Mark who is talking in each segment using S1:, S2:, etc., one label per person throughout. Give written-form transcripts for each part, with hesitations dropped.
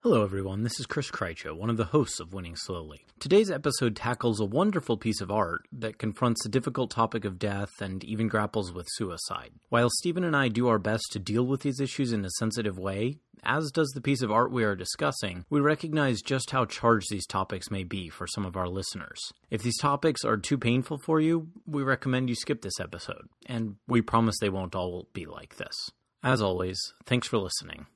S1: Hello everyone, this is Chris Krycho, one of the hosts of Winning Slowly. Today's episode tackles a wonderful piece of art that confronts the difficult topic of death and even grapples with suicide. While Stephen and I do our best to deal with these issues in a sensitive way, as does the piece of art we are discussing, we recognize just how charged these topics may be for some of our listeners. If these topics are too painful for you, we recommend you skip this episode, and we promise they won't all be like this. As always, thanks for listening.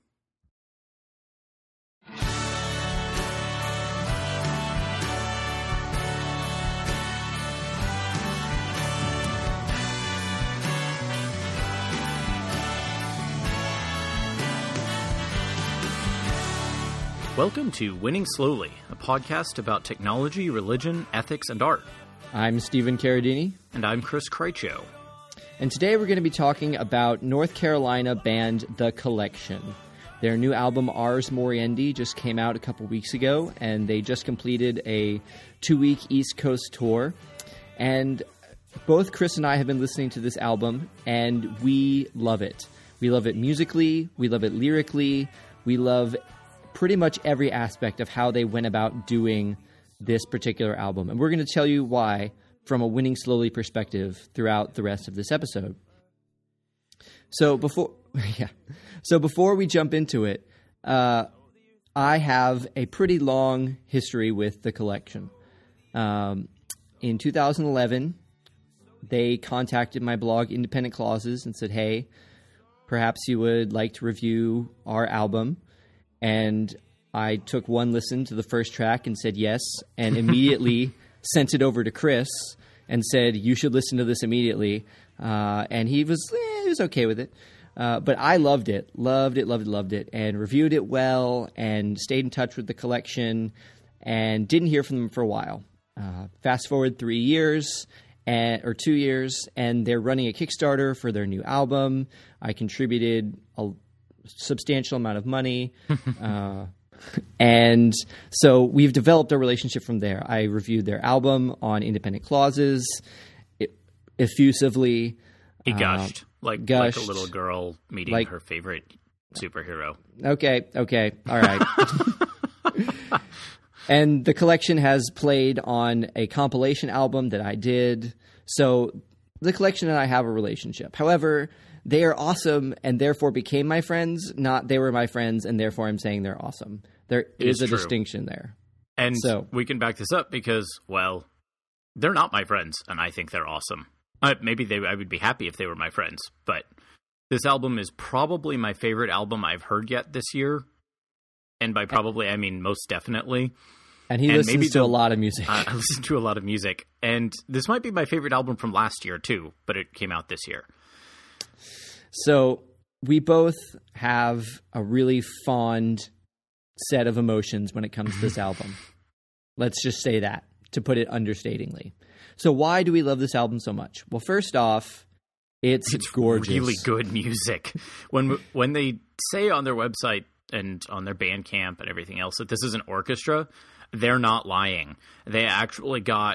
S1: Welcome to Winning Slowly, a podcast about technology, religion, ethics, and art.
S2: I'm Stephen Carradini.
S1: And I'm Chris Krycho.
S2: And today we're going to be talking about North Carolina band The Collection. Their new album, Ars Moriendi, just came out a couple weeks ago, and they just completed a 2-week East Coast tour. And both Chris and I have been listening to this album, and we love it. We love it musically, we love it lyrically, we love pretty much every aspect of how they went about doing this particular album. And we're going to tell you why from a Winning Slowly perspective throughout the rest of this episode. So before we jump into it, I have a pretty long history with The Collection. In 2011, they contacted my blog, Independent Clauses, and said, hey, perhaps you would like to review our album. And I took one listen to the first track and said yes, and immediately sent it over to Chris and said, you should listen to this immediately. And he was okay with it. But I loved it, and reviewed it well, and stayed in touch with The Collection, and didn't hear from them for a while. Fast forward 3 years, or 2 years, and they're running a Kickstarter for their new album. I contributed a substantial amount of money. And so we've developed a relationship from there. I reviewed their album on Independent Clauses effusively.
S1: He gushed, like a little girl meeting her favorite superhero.
S2: Okay, all right. And The Collection has played on a compilation album that I did. So The Collection and I have a relationship. However, they are awesome and therefore became my friends, not they were my friends and therefore I'm saying they're awesome. There is a distinction there.
S1: And so we can back this up because, well, they're not my friends and I think they're awesome. Maybe I would be happy if they were my friends, but this album is probably my favorite album I've heard yet this year. And by probably, I mean most definitely.
S2: And he listens to a lot of music.
S1: I listen to a lot of music. And this might be my favorite album from last year too, but it came out this year.
S2: So we both have a really fond set of emotions when it comes to this album. Let's just say that, to put it understatingly. So why do we love this album so much? Well, first off, it's gorgeous.
S1: Really good music. When they say on their website and on their Bandcamp and everything else that this is an orchestra, they're not lying. They actually got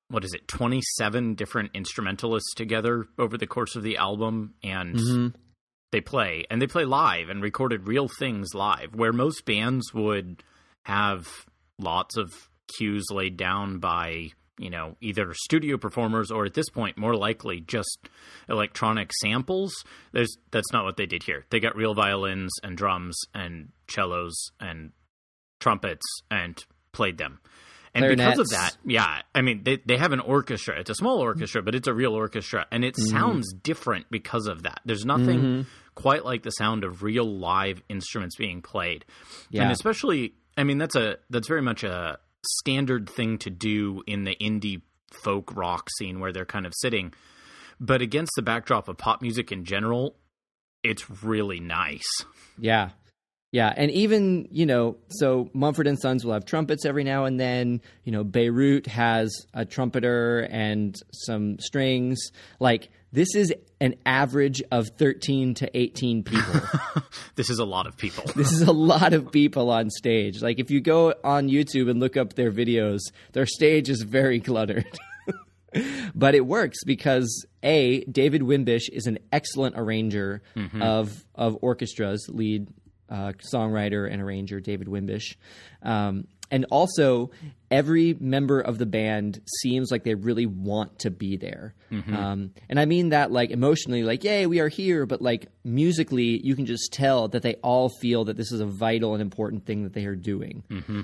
S1: 27 different instrumentalists together over the course of the album, and they play live and recorded real things live, where most bands would have lots of cues laid down by, either studio performers or at this point, more likely just electronic samples. That's not what they did here. They got real violins and drums and cellos and trumpets and played them. And because of that, they have an orchestra. It's a small orchestra, but it's a real orchestra. And it sounds different because of that. There's nothing quite like the sound of real live instruments being played. Yeah. And especially, that's very much a standard thing to do in the indie folk rock scene where they're kind of sitting. But against the backdrop of pop music in general, it's really nice.
S2: Yeah. Yeah, and even, so Mumford & Sons will have trumpets every now and then. Beirut has a trumpeter and some strings. Like, this is an average of 13 to 18 people.
S1: This is a lot of people.
S2: This is a lot of people on stage. Like, if you go on YouTube and look up their videos, their stage is very cluttered. But it works because, A, David Wimbish is an excellent arranger of orchestras, lead songwriter and arranger David Wimbish. And also, every member of the band seems like they really want to be there. And I mean that like emotionally, like, yay, we are here. But like musically, you can just tell that they all feel that this is a vital and important thing that they are doing.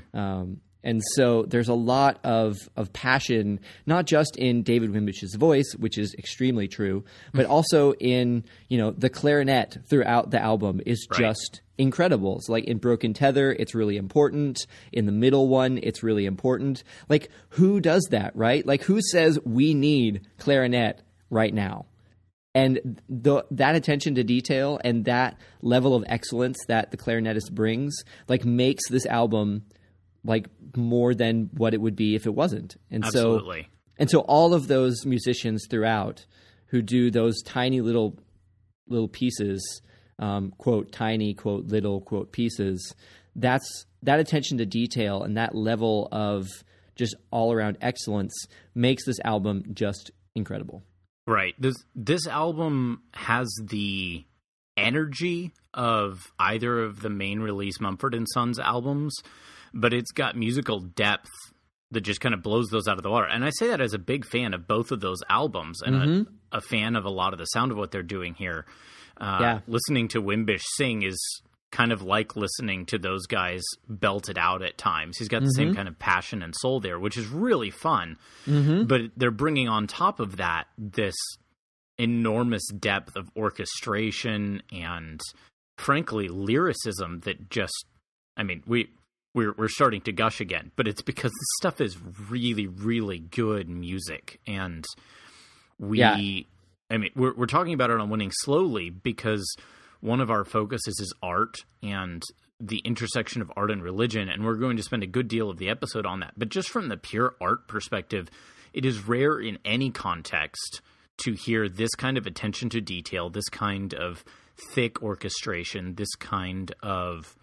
S2: And so there's a lot of passion, not just in David Wimbish's voice, which is extremely true, but also in, the clarinet throughout the album is just incredible. It's like in Broken Tether, it's really important. In the middle one, it's really important. Like, who does that, right? Like, who says we need clarinet right now? And that attention to detail and that level of excellence that the clarinetist brings, like, makes this album like more than what it would be if it wasn't. And
S1: Absolutely.
S2: So all of those musicians throughout who do those tiny little pieces, quote, tiny, quote, little, quote, pieces, that attention to detail and that level of just all around excellence makes this album just incredible.
S1: Right. This album has the energy of either of the main release Mumford & Sons albums, but it's got musical depth that just kind of blows those out of the water. And I say that as a big fan of both of those albums and a fan of a lot of the sound of what they're doing here. Listening to Wimbish sing is kind of like listening to those guys belt it out at times. He's got the same kind of passion and soul there, which is really fun. But they're bringing on top of that this enormous depth of orchestration and, frankly, lyricism that just, I mean, we're starting to gush again, but it's because this stuff is really, really good music. And we're talking about it on Winning Slowly because one of our focuses is art and the intersection of art and religion, and we're going to spend a good deal of the episode on that. But just from the pure art perspective, it is rare in any context to hear this kind of attention to detail, this kind of thick orchestration, this kind of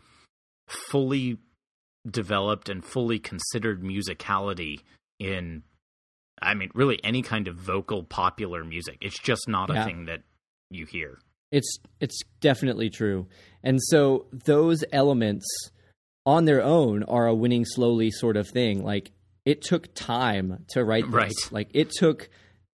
S1: fully developed and fully considered musicality in, I mean, really any kind of vocal popular music. It's just not a thing that you hear.
S2: It's definitely true. And so those elements on their own are a Winning Slowly sort of thing. Like, it took time to write this.
S1: Right.
S2: Like, it took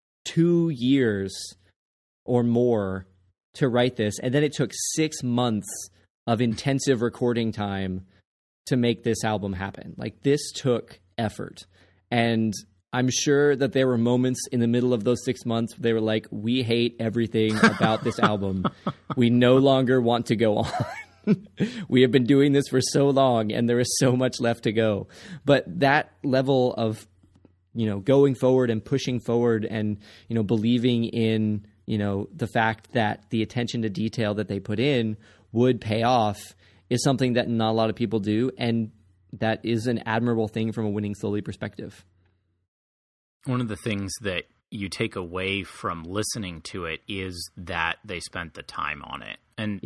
S2: 2 years or more to write this. And then it took 6 months of intensive recording time to make this album happen. Like, this took effort. And I'm sure that there were moments in the middle of those 6 months where they were like, we hate everything about this album. We no longer want to go on. We have been doing this for so long and there is so much left to go. But that level of, going forward and pushing forward and, believing in, the fact that the attention to detail that they put in would pay off is something that not a lot of people do. And that is an admirable thing from a Winning Slowly perspective.
S1: One of the things that you take away from listening to it is that they spent the time on it. And,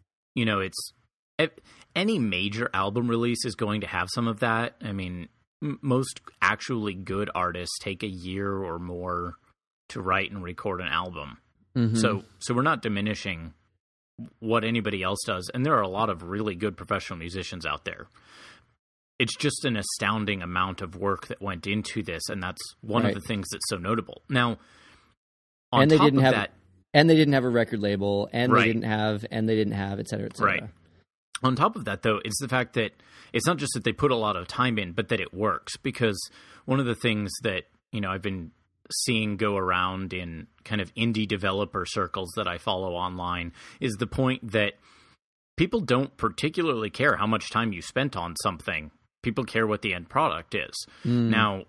S1: it's any major album release is going to have some of that. I mean, most actually good artists take a year or more to write and record an album. So we're not diminishing what anybody else does. And there are a lot of really good professional musicians out there. It's just an astounding amount of work that went into this, and that's one of the things that's so notable. Now, on top of that...
S2: And they didn't have a record label, and they didn't have, et cetera, et cetera.
S1: Right. On top of that, though, it's the fact that it's not just that they put a lot of time in, but that it works. Because one of the things that, I've been seeing go around in kind of indie developer circles that I follow online is the point that people don't particularly care how much time you spent on something. People care what the end product is. Now,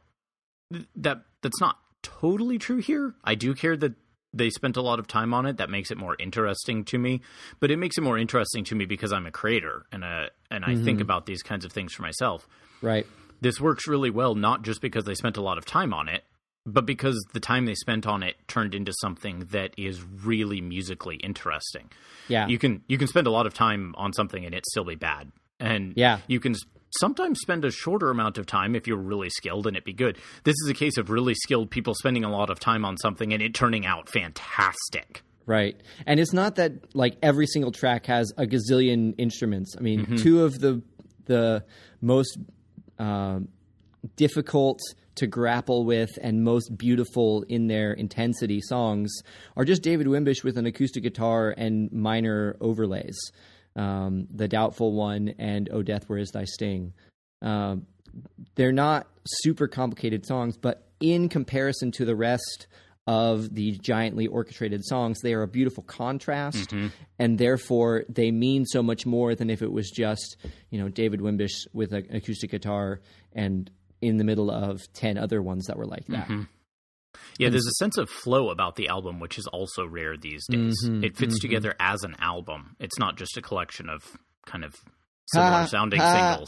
S1: that's not totally true here. I do care that they spent a lot of time on it. That makes it more interesting to me. But it makes it more interesting to me because I'm a creator and I think about these kinds of things for myself.
S2: Right.
S1: This works really well, not just because they spent a lot of time on it, but because the time they spent on it turned into something that is really musically interesting.
S2: Yeah.
S1: You can spend a lot of time on something and it still be bad. And you can sometimes spend a shorter amount of time if you're really skilled and it be good. This is a case of really skilled people spending a lot of time on something and it turning out fantastic.
S2: Right. And it's not that like every single track has a gazillion instruments. I mean, two of the most difficult to grapple with and most beautiful in their intensity songs are just David Wimbish with an acoustic guitar and minor overlays. The Doubtful One and Oh Death, Where Is Thy Sting? They're not super complicated songs, but in comparison to the rest of the giantly orchestrated songs, they are a beautiful contrast, and therefore they mean so much more than if it was just, David Wimbish with an acoustic guitar and in the middle of 10 other ones that were like that.
S1: Yeah, there's a sense of flow about the album, which is also rare these days. It fits together as an album. It's not just a collection of kind of similar sounding singles.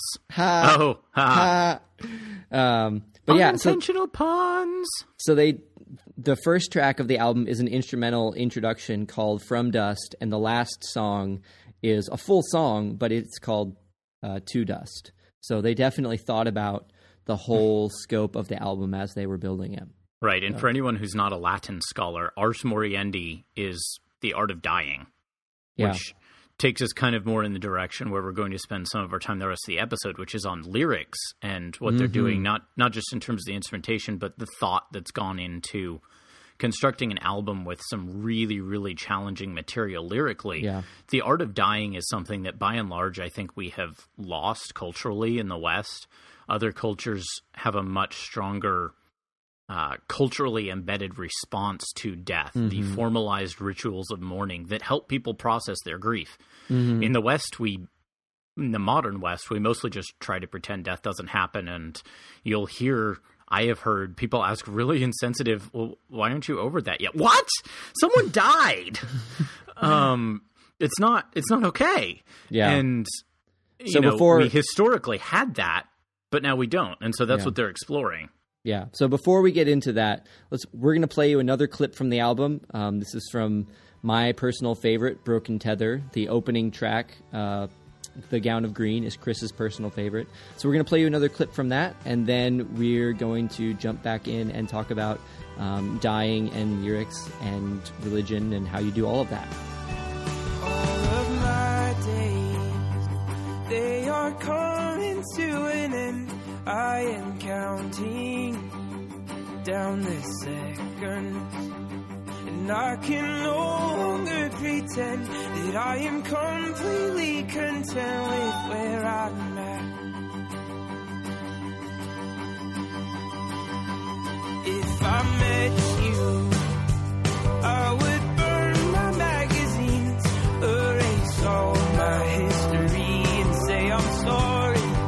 S2: But yeah,
S1: unintentional puns.
S2: So the first track of the album is an instrumental introduction called From Dust, and the last song is a full song, but it's called To Dust. So they definitely thought about the whole scope of the album as they were building it.
S1: Right, and for anyone who's not a Latin scholar, Ars Moriendi is the art of dying, which takes us kind of more in the direction where we're going to spend some of our time the rest of the episode, which is on lyrics and what they're doing, not just in terms of the instrumentation, but the thought that's gone into constructing an album with some really, really challenging material lyrically. Yeah. The art of dying is something that by and large I think we have lost culturally in the West. Other cultures have a much stronger culturally embedded response to death, the formalized rituals of mourning that help people process their grief. In the West, in the modern West, we mostly just try to pretend death doesn't happen, and I have heard people ask really insensitive, well, why aren't you over that yet? What? Someone died! It's not okay. Yeah. And, we historically had that, but now we don't, and so that's what they're exploring.
S2: Yeah. So before we get into that, we're going to play you another clip from the album. This is from my personal favorite, Broken Tether. The opening track, The Gown of Green, is Chris's personal favorite. So we're going to play you another clip from that, and then we're going to jump back in and talk about dying and lyrics and religion and how you do all of that.
S3: All of my days, they are coming to an end. I am counting down the seconds, and I can no longer pretend that I am completely content with where I'm at. If I met you, I would burn my magazines, erase all my history, and say I'm sorry.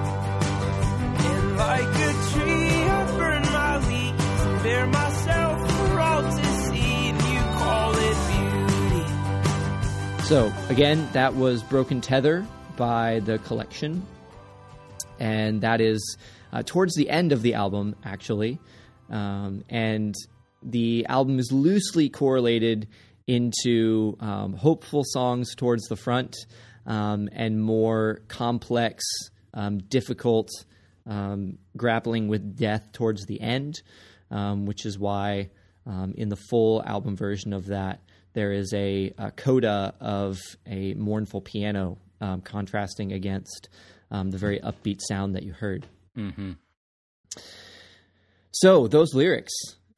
S3: Like a tree, I burn my leaves and bear myself for all to see, and you call it beauty.
S2: So, again, that was Broken Tether by The Collection, and that is towards the end of the album, actually, and the album is loosely correlated into hopeful songs towards the front and more complex, difficult grappling with death towards the end, which is why in the full album version of that, there is a coda of a mournful piano contrasting against the very upbeat sound that you heard. So those lyrics,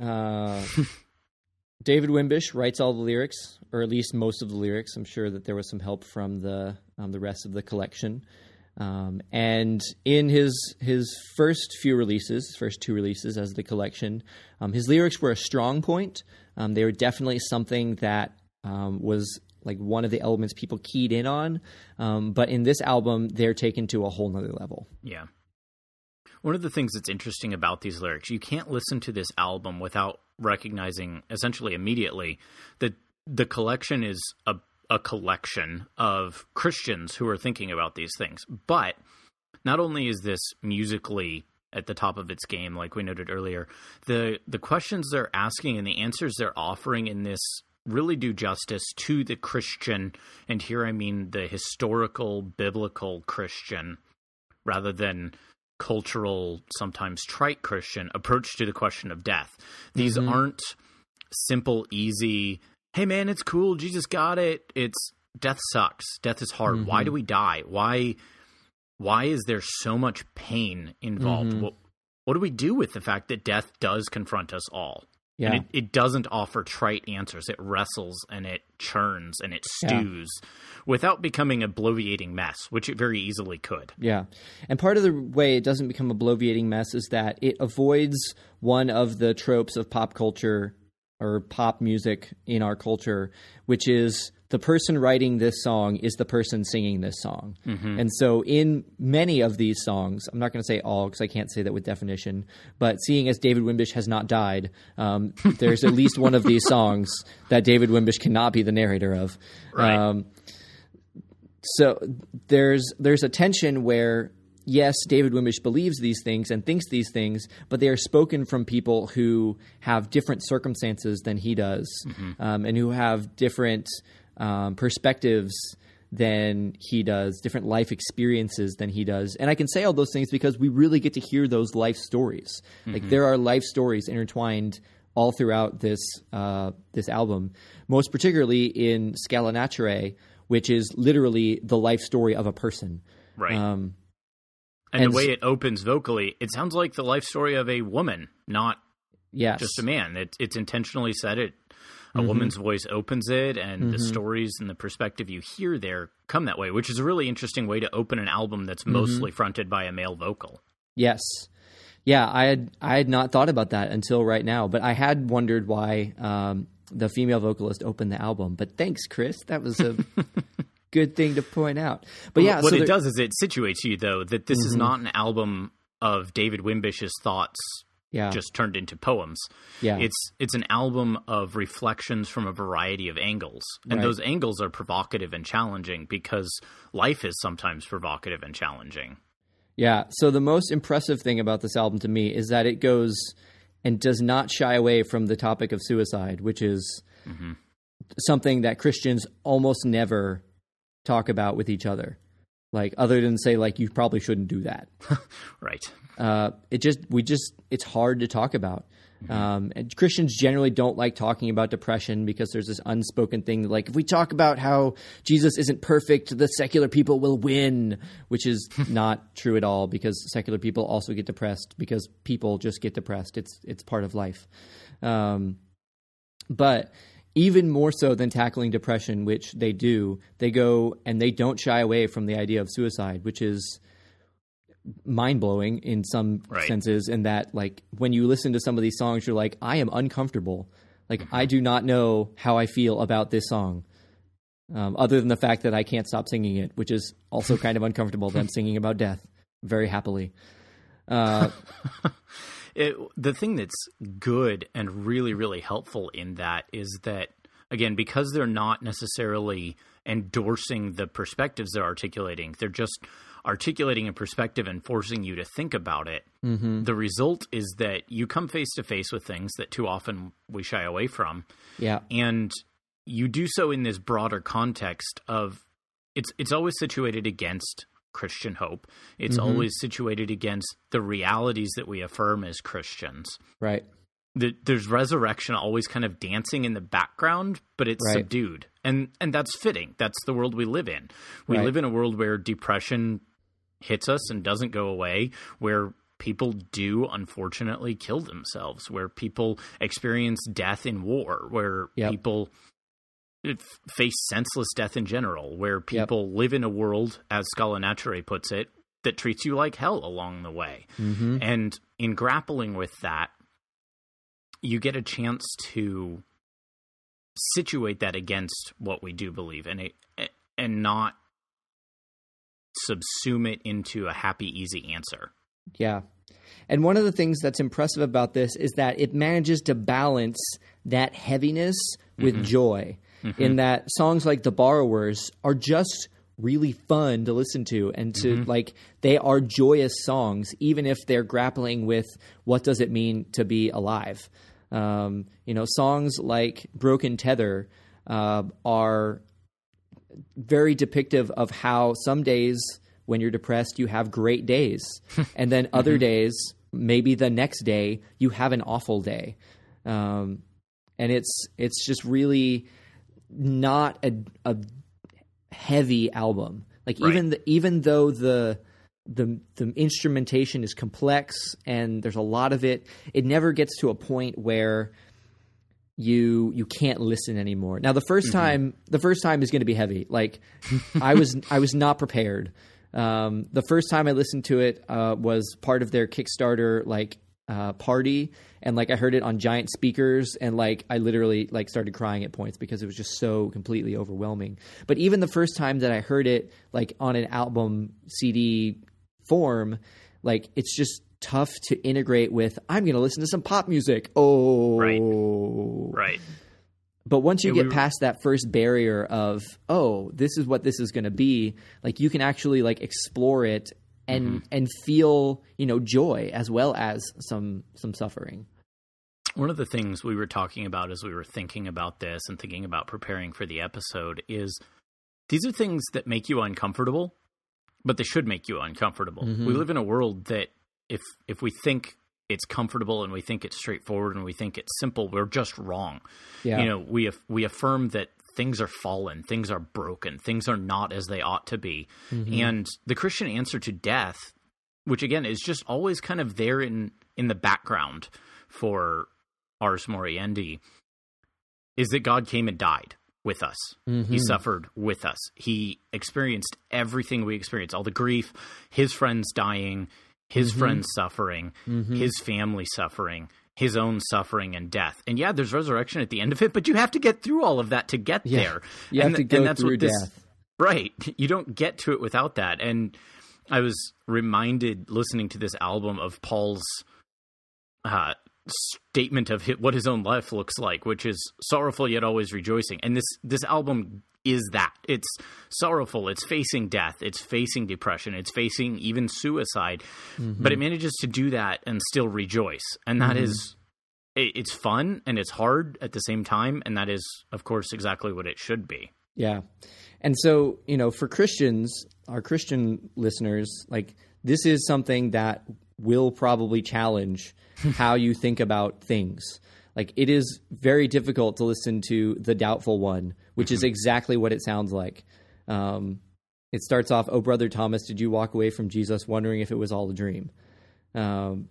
S2: David Wimbish writes all the lyrics, or at least most of the lyrics. I'm sure that there was some help from the rest of the collection. And in his first two releases as The Collection, his lyrics were a strong point. They were definitely something that was like one of the elements people keyed in on. But in this album, they're taken to a whole nother level.
S1: Yeah. One of the things that's interesting about these lyrics, you can't listen to this album without recognizing essentially immediately that The Collection is a collection of Christians who are thinking about these things. But not only is this musically at the top of its game, like we noted earlier, the questions they're asking and the answers they're offering in this really do justice to the Christian, and here I mean the historical, biblical Christian, rather than cultural, sometimes trite Christian approach to the question of death. These aren't simple, easy, hey man, it's cool, Jesus got it. It's death sucks. Death is hard. Why do we die? Why is there so much pain involved? What do we do with the fact that death does confront us all?
S2: Yeah.
S1: And it doesn't offer trite answers. It wrestles and it churns and it stews without becoming a bloviating mess, which it very easily could.
S2: Yeah. And part of the way it doesn't become a bloviating mess is that it avoids one of the tropes of pop culture or pop music in our culture, which is the person writing this song is the person singing this song. And so in many of these songs, I'm not going to say all because I can't say that with definition, but seeing as David Wimbish has not died, there's at least one of these songs that David Wimbish cannot be the narrator of.
S1: Right.
S2: So there's a tension where, yes, David Wimbish believes these things and thinks these things, but they are spoken from people who have different circumstances than he does, and who have different perspectives than he does, different life experiences than he does. And I can say all those things because we really get to hear those life stories. Like there are life stories intertwined all throughout this album, most particularly in Scala Naturae, which is literally the life story of a person.
S1: Right. And the way it opens vocally, it sounds like the life story of a woman, not just a man. It's intentionally said it. A woman's voice opens it, and the stories and the perspective you hear there come that way, which is a really interesting way to open an album that's mostly fronted by a male vocal.
S2: Yes. Yeah, I had not thought about that until right now, but I had wondered why the female vocalist opened the album. But thanks, Chris. That was a good thing to point out. But yeah,
S1: what it does is it situates you, though, that this is not an album of David Wimbish's thoughts just turned into poems.
S2: Yeah.
S1: It's an album of reflections from a variety of angles. And those angles are provocative and challenging because life is sometimes provocative and challenging.
S2: Yeah. So the most impressive thing about this album to me is that it goes and does not shy away from the topic of suicide, which is something that Christians almost never talk about with each other. Like, other than say, like, you probably shouldn't do that.
S1: Right.
S2: It's hard to talk about. And Christians generally don't like talking about depression because there's this unspoken thing, like, if we talk about how Jesus isn't perfect, the secular people will win, which is not true at all, because secular people also get depressed because people just get depressed. It's part of life. But even more so than tackling depression, which they do, they go and they don't shy away from the idea of suicide, which is mind-blowing in some senses, in that, like, when you listen to some of these songs, you're like, I am uncomfortable. Like, I do not know how I feel about this song, other than the fact that I can't stop singing it, which is also kind of uncomfortable, them singing about death very happily.
S1: The thing that's good and really, really helpful in that is that, again, because they're not necessarily endorsing the perspectives they're articulating, they're just articulating a perspective and forcing you to think about it. The result is that you come face to face with things that too often we shy away from. Yeah. And you do so in this broader context of it's always situated against Christian hope. It's always situated against the realities that we affirm as Christians.
S2: Right.
S1: There's resurrection always kind of dancing in the background, but it's subdued. And that's fitting. That's the world we live in. We live in a world where depression hits us and doesn't go away, where people do unfortunately kill themselves, where people experience death in war, where people face senseless death in general, where people live in a world, as Scala Naturae puts it, that treats you like hell along the way. And in grappling with that, you get a chance to situate that against what we do believe, and not subsume it into a happy, easy answer.
S2: Yeah. And one of the things that's impressive about this is that it manages to balance that heaviness with joy, in that songs like The Borrowers are just really fun to listen to, and to like, they are joyous songs, even if they're grappling with what does it mean to be alive. Songs like Broken Tether are very depictive of how some days when you're depressed, you have great days. And then other days, maybe the next day, you have an awful day. And it's just really not a heavy album. Like
S1: Right.
S2: even though the instrumentation is complex and there's a lot of it, it never gets to a point where you can't listen anymore. Now the first time is going to be heavy. Like I was not prepared. The first time I listened to it was part of their Kickstarter party, and like I heard it on giant speakers, and like I literally like started crying at points because it was just so completely overwhelming. But even the first time that I heard it like on an album CD form, like it's just tough to integrate with I'm going to listen to some pop music.
S1: Right.
S2: But once you get past that first barrier of, oh, this is what this is going to be, like you can actually like explore it and feel, joy as well as some suffering.
S1: One of the things we were talking about as we were thinking about this and thinking about preparing for the episode is these are things that make you uncomfortable, but they should make you uncomfortable. We live in a world that if we think it's comfortable and we think it's straightforward and we think it's simple, we're just wrong.
S2: Yeah.
S1: We affirm that things are fallen, things are broken, things are not as they ought to be. And the Christian answer to death, which again is just always kind of there in the background for Ars Moriendi, is that God came and died with us. He suffered with us. He experienced everything we experience, all the grief, his friends dying, his friends suffering, his family suffering, his own suffering and death. And yeah, there's resurrection at the end of it, but you have to get through all of that to get there.
S2: You have to go through death.
S1: Right. You don't get to it without that. And I was reminded listening to this album of Paul's statement of what his own life looks like, which is sorrowful yet always rejoicing. And this album is that. It's sorrowful, it's facing death, it's facing depression, it's facing even suicide, but it manages to do that and still rejoice. And that is, it's fun and it's hard at the same time, and that is, of course, exactly what it should be.
S2: Yeah. And so, for Christians, our Christian listeners, like this is something that will probably challenge how you think about things. Like it is very difficult to listen to The Doubtful One, which is exactly what it sounds like. It starts off, "Oh, Brother Thomas, did you walk away from Jesus wondering if it was all a dream?" And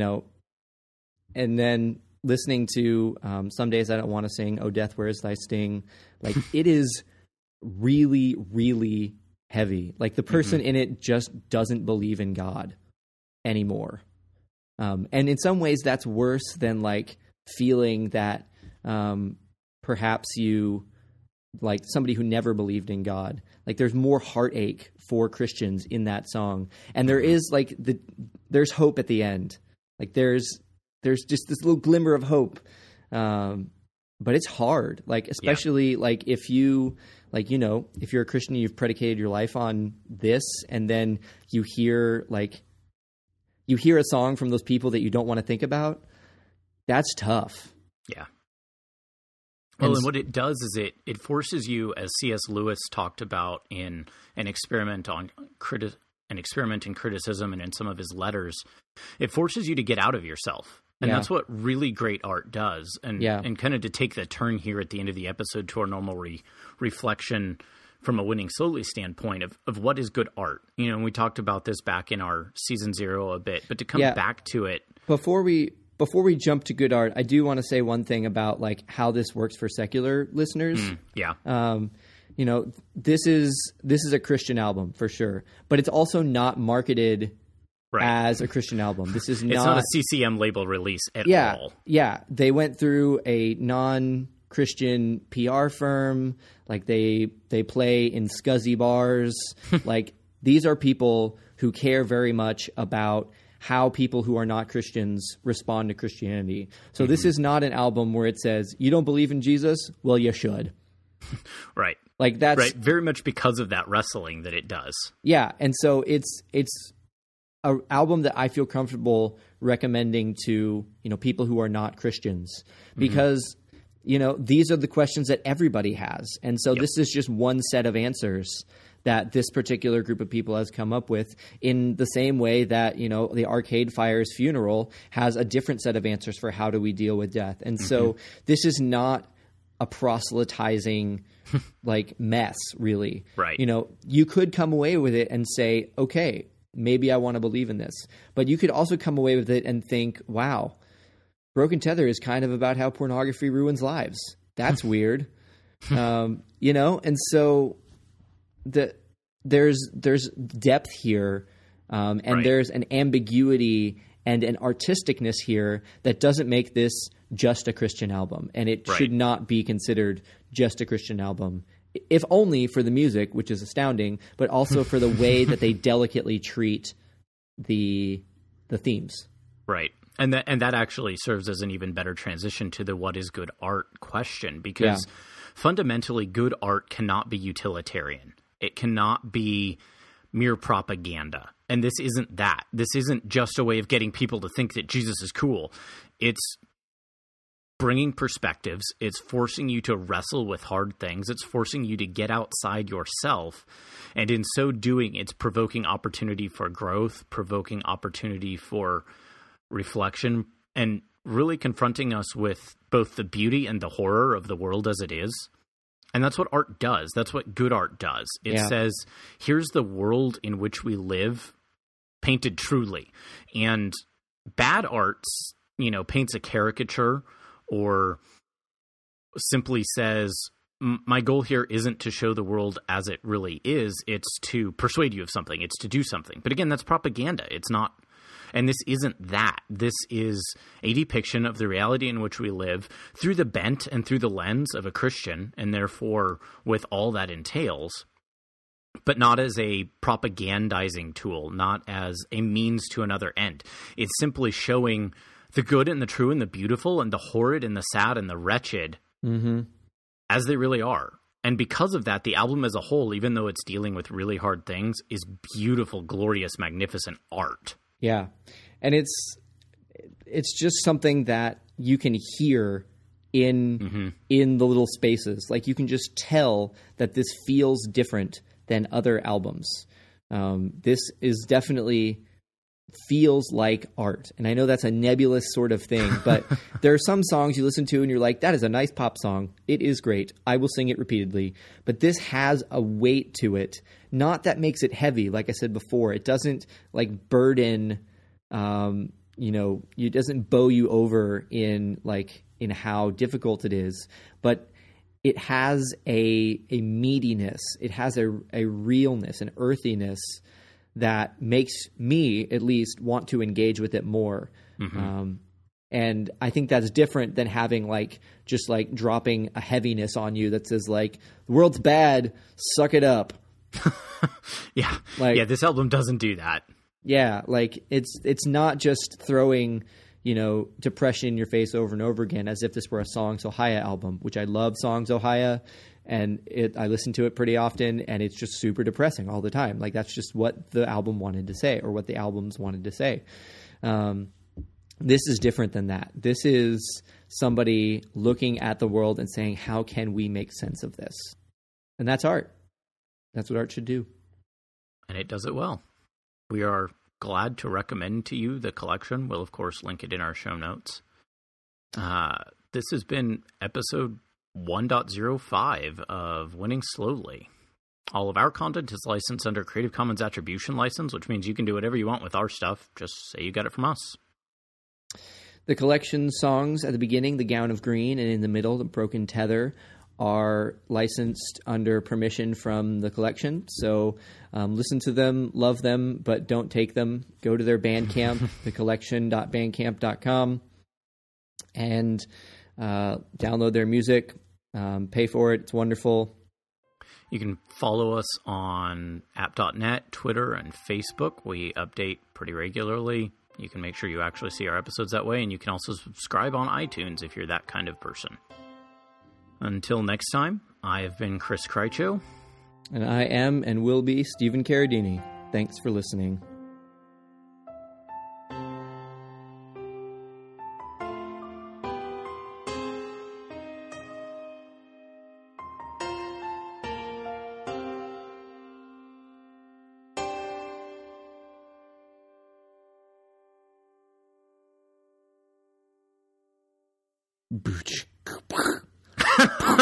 S2: then listening to Some Days I Don't Want to Sing, "Oh, Death, Where is Thy Sting?" Like it is really, really heavy. Like the person in it just doesn't believe in God anymore. And in some ways that's worse than like feeling that perhaps you like somebody who never believed in God. Like there's more heartache for Christians in that song. And there is like there's hope at the end. Like there's just this little glimmer of hope. But it's hard. Like especially like if you like, if you're a Christian, you've predicated your life on this, and then you hear a song from those people that you don't want to think about. That's tough.
S1: Yeah. Well, and what it does is it forces you, as C.S. Lewis talked about in an experiment in criticism and in some of his letters, it forces you to get out of yourself. And that's what really great art does. And kind of to take the turn here at the end of the episode to our normal reflection from a Winning Slowly standpoint of what is good art. And we talked about this back in our season 0 a bit, but to come back to it. Before we
S2: jump to good art, I do want to say one thing about like how this works for secular listeners. This is a Christian album for sure, but it's also not marketed as a Christian album. This is
S1: it's not a CCM label release at all.
S2: Yeah. They went through a non-Christian PR firm. Like they play in scuzzy bars. Like these are people who care very much about how people who are not Christians respond to Christianity. So this is not an album where it says, you don't believe in Jesus? Well, you should.
S1: Right.
S2: Like that's
S1: right. Very much because of that wrestling that it does.
S2: Yeah. And so it's an album that I feel comfortable recommending to, people who are not Christians, because, these are the questions that everybody has. And so this is just one set of answers that this particular group of people has come up with, in the same way that, the Arcade Fire's Funeral has a different set of answers for how do we deal with death. And so this is not a proselytizing like mess, really.
S1: Right.
S2: You could come away with it and say, okay, maybe I want to believe in this. But you could also come away with it and think, wow, Broken Tether is kind of about how pornography ruins lives. That's weird. And so there's depth here, and
S1: Right.
S2: there's an ambiguity and an artisticness here that doesn't make this just a Christian album. And it
S1: Right.
S2: should not be considered just a Christian album, if only for the music, which is astounding, but also for the way that they delicately treat the themes.
S1: Right. And that actually serves as an even better transition to the what is good art question, because fundamentally good art cannot be utilitarian. It cannot be mere propaganda. And this isn't that. This isn't just a way of getting people to think that Jesus is cool. It's bringing perspectives. It's forcing you to wrestle with hard things. It's forcing you to get outside yourself. And in so doing, it's provoking opportunity for growth, provoking opportunity for reflection, and really confronting us with both the beauty and the horror of the world as it is. And that's what art does. That's what good art does. It says, here's the world in which we live, painted truly. And bad art, paints a caricature or simply says, my goal here isn't to show the world as it really is. It's to persuade you of something. It's to do something. But again, that's propaganda. It's not. And this isn't that. This is a depiction of the reality in which we live through the bent and through the lens of a Christian, and therefore with all that entails, but not as a propagandizing tool, not as a means to another end. It's simply showing the good and the true and the beautiful and the horrid and the sad and the wretched as they really are. And because of that, the album as a whole, even though it's dealing with really hard things, is beautiful, glorious, magnificent art.
S2: Yeah. And it's just something that you can hear in the little spaces. Like, you can just tell that this feels different than other albums. This is definitely feels like art. And I know that's a nebulous sort of thing, but there are some songs you listen to and you're like, that is a nice pop song. It is great. I will sing it repeatedly. But this has a weight to it. Not that makes it heavy. Like I said before, it doesn't like burden, it doesn't bow you over in how difficult it is, but it has a meatiness. It has a realness, an earthiness that makes me, at least, want to engage with it more. And I think that's different than having just dropping a heaviness on you that says the world's bad, suck it up.
S1: This album doesn't do that.
S2: Yeah, it's not just throwing, depression in your face over and over again as if this were a Songs Ohia album, which I love Songs Ohia. And I listen to it pretty often, and it's just super depressing all the time. That's just what the album wanted to say, or what the albums wanted to say. This is different than that. This is somebody looking at the world and saying, how can we make sense of this? And that's art. That's what art should do.
S1: And it does it well. We are glad to recommend to you the collection. We'll, of course, link it in our show notes. This has been episode 1.05 of Winning Slowly. All of our content is licensed under Creative Commons Attribution License, which means you can do whatever you want with our stuff. Just say you got it from us.
S2: The collection songs at the beginning, The Gown of Green, and in the middle, The Broken Tether, are licensed under permission from the collection. So listen to them, love them, but don't take them. Go to their Bandcamp, thecollection.bandcamp.com, and download their music. Pay for it. It's wonderful.
S1: You can follow us on app.net, Twitter, and Facebook. We update pretty regularly. You can make sure you actually see our episodes that way, and you can also subscribe on iTunes if you're that kind of person. Until next time, I have been Chris Krycho.
S2: And I am and will be Stephen Carradini. Thanks for listening. Booch.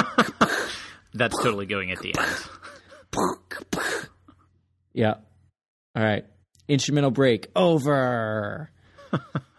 S1: That's totally going at the end.
S2: Yeah. All right. Instrumental break over.